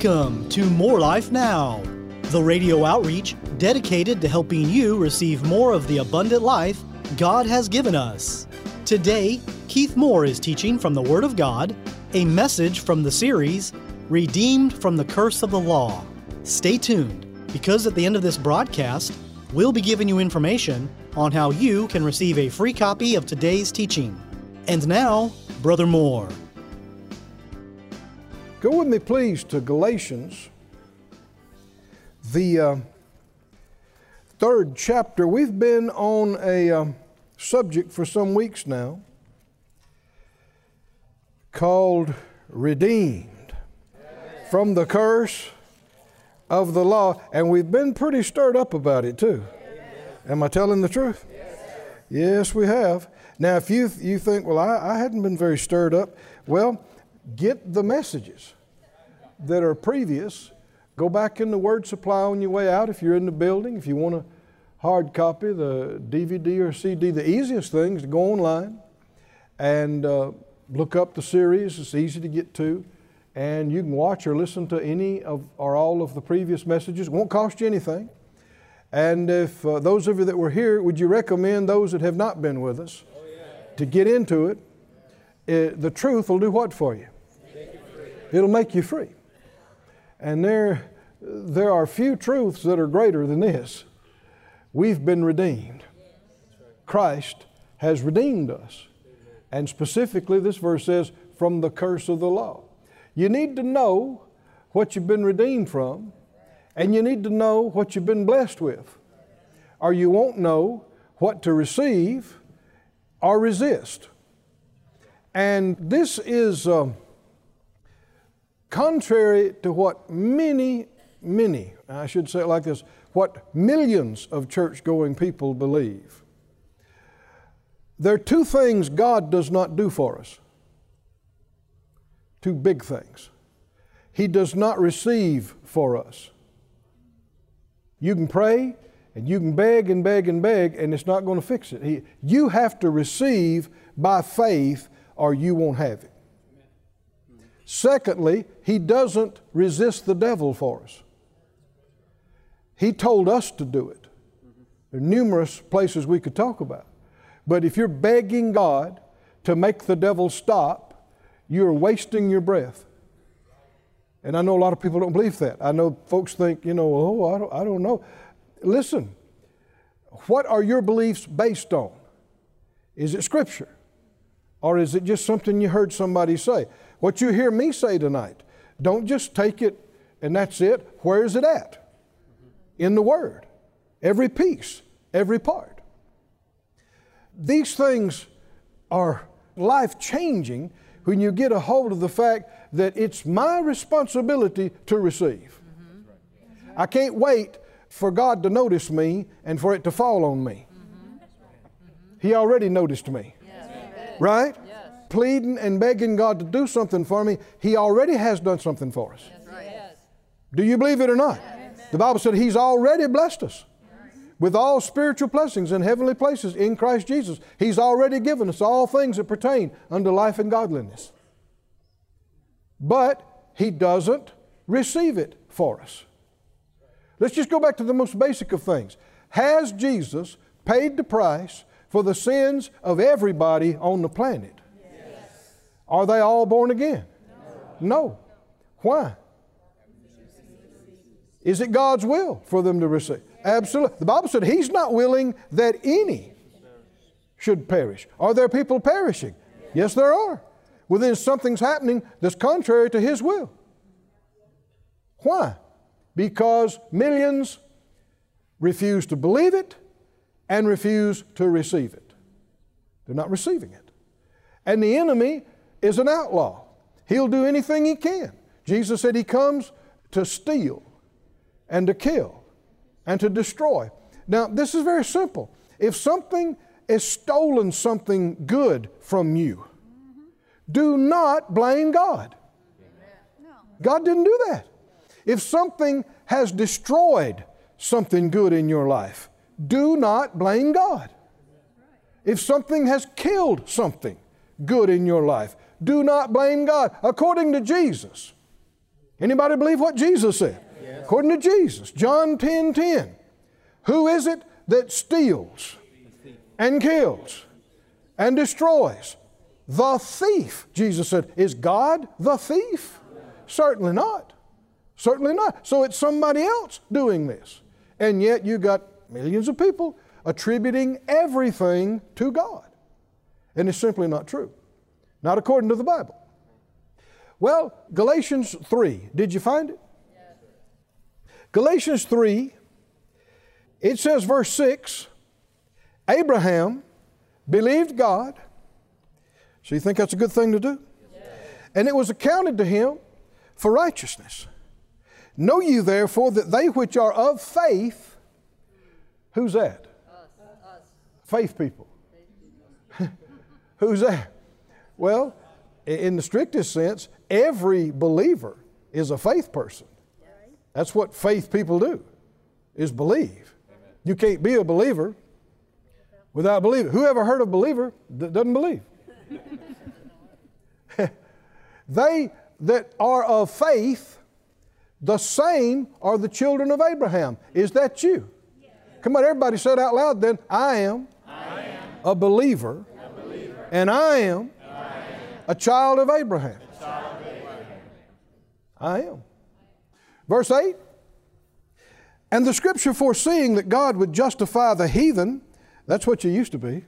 Welcome to More Life Now, the radio outreach dedicated to helping you receive more of the abundant life God has given us. Today, Keith Moore is teaching from the Word of God, a message from the series, Redeemed from the Curse of the Law. Stay tuned, because at the end of this broadcast, we'll be giving you information on how you can receive a free copy of today's teaching. And now, Brother Moore. Go with me, please, to Galatians, the third chapter. We've been on a subject for some weeks now called Redeemed from the Curse of the Law. And we've been pretty stirred up about it, too. Am I telling the truth? Yes, we have. Now, if you think, well, I hadn't been very stirred up, well, get the messages that are previous. Go back in the Word Supply on your way out if you're in the building. If you want a hard copy, the DVD or CD, the easiest thing is to go online and look up the series. It's easy to get to. And you can watch or listen to any of or all of the previous messages. It won't cost you anything. And if those of you that were here, would you recommend those that have not been with us to get into it? The truth will do what for you? It'll make you free. And there are few truths that are greater than this. We've been redeemed. Christ has redeemed us. And specifically, this verse says, from the curse of the law. You need to know what you've been redeemed from, and you need to know what you've been blessed with, or you won't know what to receive or resist. And this is contrary to what many, I should say it like this, what millions of church-going people believe. There are two things God does not do for us. Two big things. He does not receive for us. You can pray and you can beg and beg and beg, and it's not going to fix it. You have to receive by faith or you won't have it. Secondly, He doesn't resist the devil for us. He told us to do it. There are numerous places we could talk about. But if you're begging God to make the devil stop, you're wasting your breath. And I know a lot of people don't believe that. I know folks think, I don't know. Listen, what are your beliefs based on? Is it Scripture? Or is it just something you heard somebody say? What you hear me say tonight, don't just take it and that's it. Where is it at? In the Word. Every piece, every part. These things are life-changing when you get a hold of the fact that it's my responsibility to receive. I can't wait for God to notice me and for it to fall on me. He already noticed me. Right? Pleading and begging God to do something for me, He already has done something for us. Do you believe it or not? The Bible said He's already blessed us with all spiritual blessings in heavenly places in Christ Jesus. He's already given us all things that pertain unto life and godliness. But He doesn't receive it for us. Let's just go back to the most basic of things. Has Jesus paid the price for the sins of everybody on the planet? Yes. Are they all born again? No. Why? Is it God's will for them to receive? Absolutely. The Bible said He's not willing that any should perish. Are there people perishing? Yes, there are. Well, then something's happening that's contrary to His will. Why? Because millions refuse to believe it and refuse to receive it. They're not receiving it. And the enemy is an outlaw. He'll do anything he can. Jesus said He comes to steal and to kill and to destroy. Now, this is very simple. If something is stolen something good from you, do not blame God. God didn't do that. If something has destroyed something good in your life, do not blame God. If something has killed something good in your life, do not blame God. According to Jesus, Anybody believe what Jesus said? Yes. According to Jesus, John 10:10. Who is it that steals and kills and destroys? The thief. Jesus said, is God the thief? Certainly not. Certainly not. So it's somebody else doing this. And yet you got millions of people attributing everything to God. And it's simply not true. Not according to the Bible. Well, Galatians 3. Did you find it? Yes. Galatians 3. It says, verse 6, Abraham believed God. So you think that's a good thing to do? Yes. And it was accounted to him for righteousness. Know you therefore that they which are of faith, who's that? Us. Faith people. Who's that? Well, in the strictest sense, every believer is a faith person. That's what faith people do, is believe. You can't be a believer without believing. Who ever heard of a believer that doesn't believe? They that are of faith, the same are the children of Abraham. Is that you? Yes. Come on, everybody say it out loud then. I am a believer, and I am a child of Abraham. I am. Verse 8. And the Scripture foreseeing that God would justify the heathen, that's what you used to be,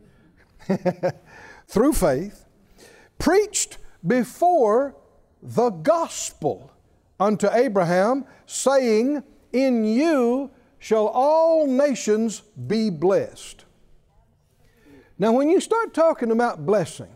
through faith, preached before the gospel unto Abraham, saying, in you shall all nations be blessed. Now when you start talking about blessing,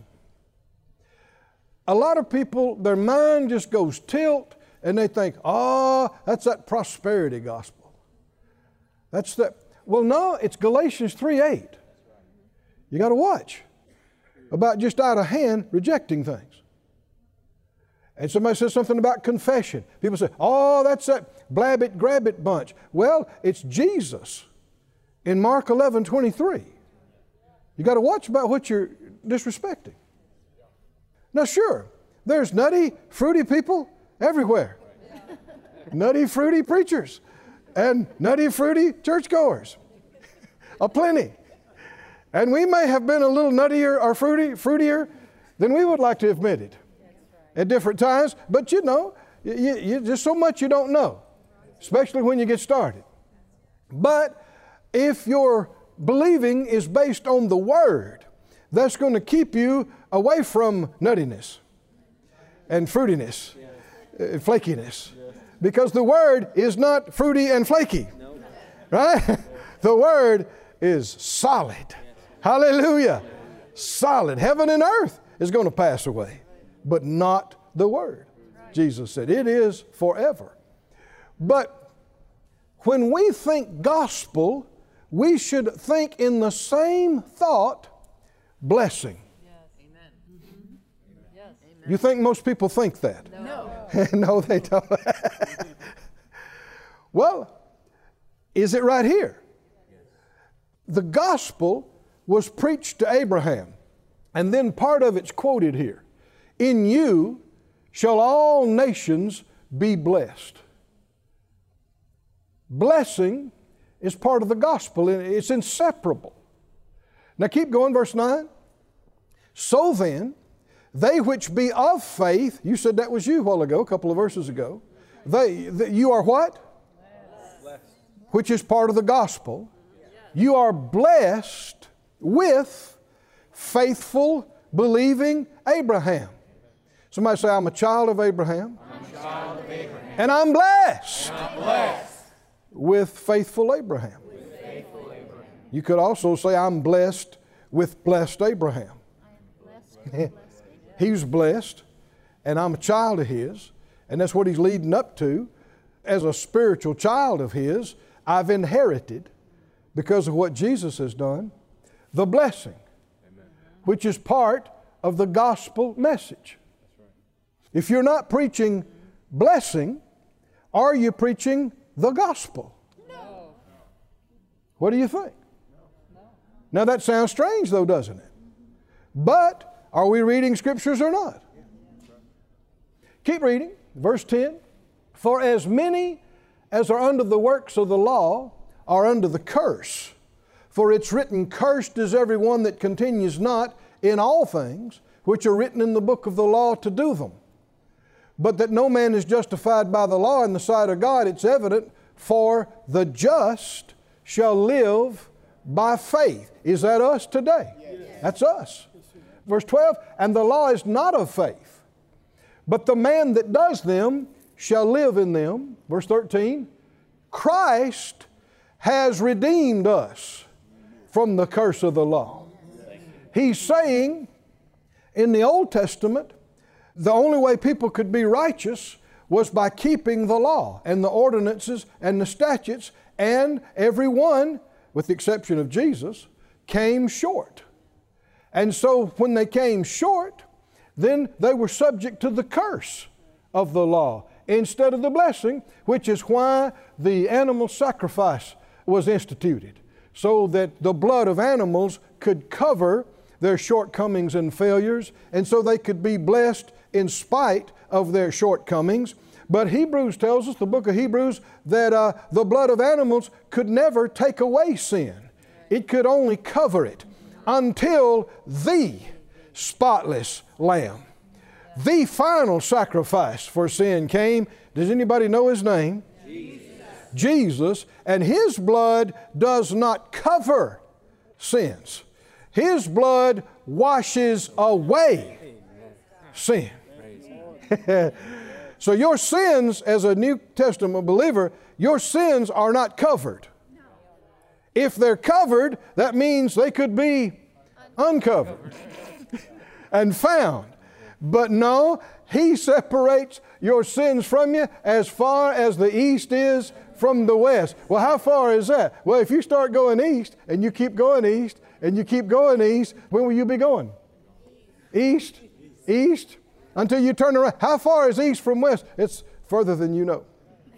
a lot of people, their mind just goes tilt, and they think, that's that prosperity gospel. That's that. Well, no, it's Galatians 3:8. You got to watch about just out of hand rejecting things. And somebody says something about confession. People say, that's that blab it, grab it bunch. Well, it's Jesus in Mark 11:23. You got to watch about what you're disrespecting. Now, sure, there's nutty, fruity people everywhere. Nutty, fruity preachers and nutty, fruity churchgoers. Aplenty. And we may have been a little nuttier or fruitier than we would like to admit it at different times. But you know, just so much you don't know, especially when you get started. But if your believing is based on the Word, that's going to keep you away from nuttiness and fruitiness and flakiness. Because the Word is not fruity and flaky. Right? The Word is solid. Hallelujah. Solid. Heaven and earth is going to pass away, but not the Word. Jesus said it is forever. But when we think gospel, we should think in the same thought, blessing. Yes. Amen. Mm-hmm. Yes. Amen. You think most people think that? No. No, they don't. Well, is it right here? The gospel was preached to Abraham, and then part of it's quoted here. In you shall all nations be blessed. Blessing is part of the gospel. It's inseparable. Now keep going, verse 9. So then, they which be of faith, you said that was you a while ago, a couple of verses ago. You are what? Blessed. Which is part of the gospel. You are blessed with faithful, believing Abraham. Somebody say, I'm a child of Abraham. I'm a child of Abraham. And I'm blessed. And I'm blessed with faithful Abraham. You could also say, I'm blessed with blessed Abraham. He's blessed, and I'm a child of his, and that's what he's leading up to. As a spiritual child of his, I've inherited, because of what Jesus has done, the blessing, which is part of the gospel message. If you're not preaching blessing, are you preaching the gospel? No. What do you think? Now that sounds strange though, doesn't it? But are we reading scriptures or not? Keep reading. Verse 10. For as many as are under the works of the law are under the curse. For it's written, Cursed is every one that continues not in all things which are written in the book of the law to do them. But that no man is justified by the law in the sight of God, it's evident, for the just shall live by faith. Is that us today? Yes. That's us. Verse 12, and the law is not of faith, but the man that does them shall live in them. Verse 13, Christ has redeemed us from the curse of the law. He's saying in the Old Testament, the only way people could be righteous was by keeping the law and the ordinances and the statutes, and everyone, with the exception of Jesus, came short. And so when they came short, then they were subject to the curse of the law instead of the blessing, which is why the animal sacrifice was instituted, so that the blood of animals could cover their shortcomings and failures, and so they could be blessed in spite of their shortcomings. But Hebrews tells us, the book of Hebrews, that the blood of animals could never take away sin. It could only cover it until the spotless Lamb, the final sacrifice for sin came. Does anybody know His name? Jesus. And His blood does not cover sins. His blood washes away sin. So your sins, as a New Testament believer, your sins are not covered. If they're covered, that means they could be uncovered and found. But no, He separates your sins from you as far as the east is from the west. Well, how far is that? Well, if you start going east and you keep going east and you keep going east, when will you be going? East, east, until you turn around. How far is east from west? It's further than you know.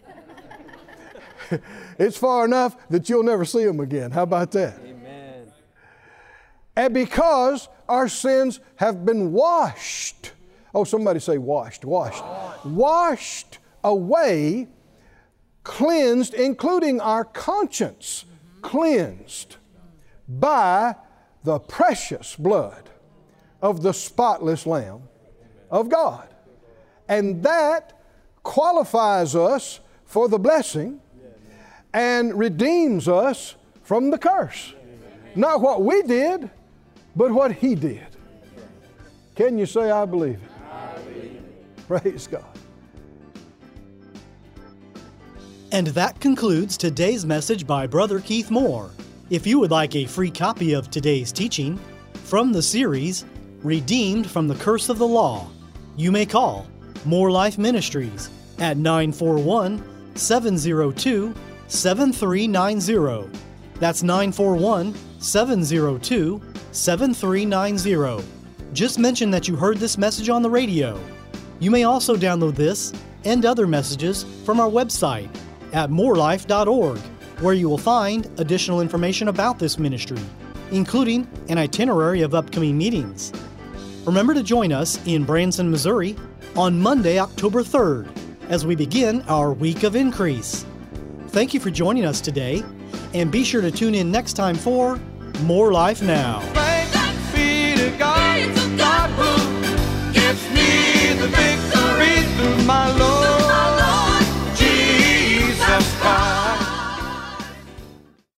It's far enough that you'll never see them again. How about that? Amen. And because our sins have been washed. Oh, somebody say washed. Washed away, cleansed, including our conscience, cleansed by the precious blood of the spotless Lamb of God. And that qualifies us for the blessing and redeems us from the curse. Not what we did, but what He did. Can you say, I believe it? I believe it. Praise God. And that concludes today's message by Brother Keith Moore. If you would like a free copy of today's teaching from the series, Redeemed from the Curse of the Law, you may call More Life Ministries at 941-702-7390. That's 941-702-7390. Just mention that you heard this message on the radio. You may also download this and other messages from our website at morelife.org, where you will find additional information about this ministry, including an itinerary of upcoming meetings. Remember to join us in Branson, Missouri on Monday, October 3rd, as we begin our Week of Increase. Thank you for joining us today, and be sure to tune in next time for More Life Now.